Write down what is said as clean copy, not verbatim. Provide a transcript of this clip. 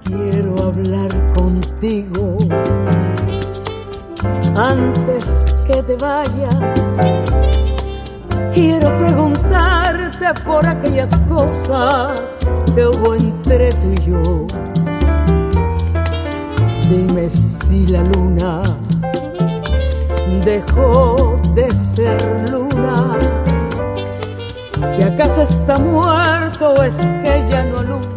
Quiero hablar contigo antes que te vayas. Quiero preguntarte por aquellas cosas que hubo entre tú y yo. Dime si la luna dejó de ser luna, si acaso está muerto o es que ya no alumbra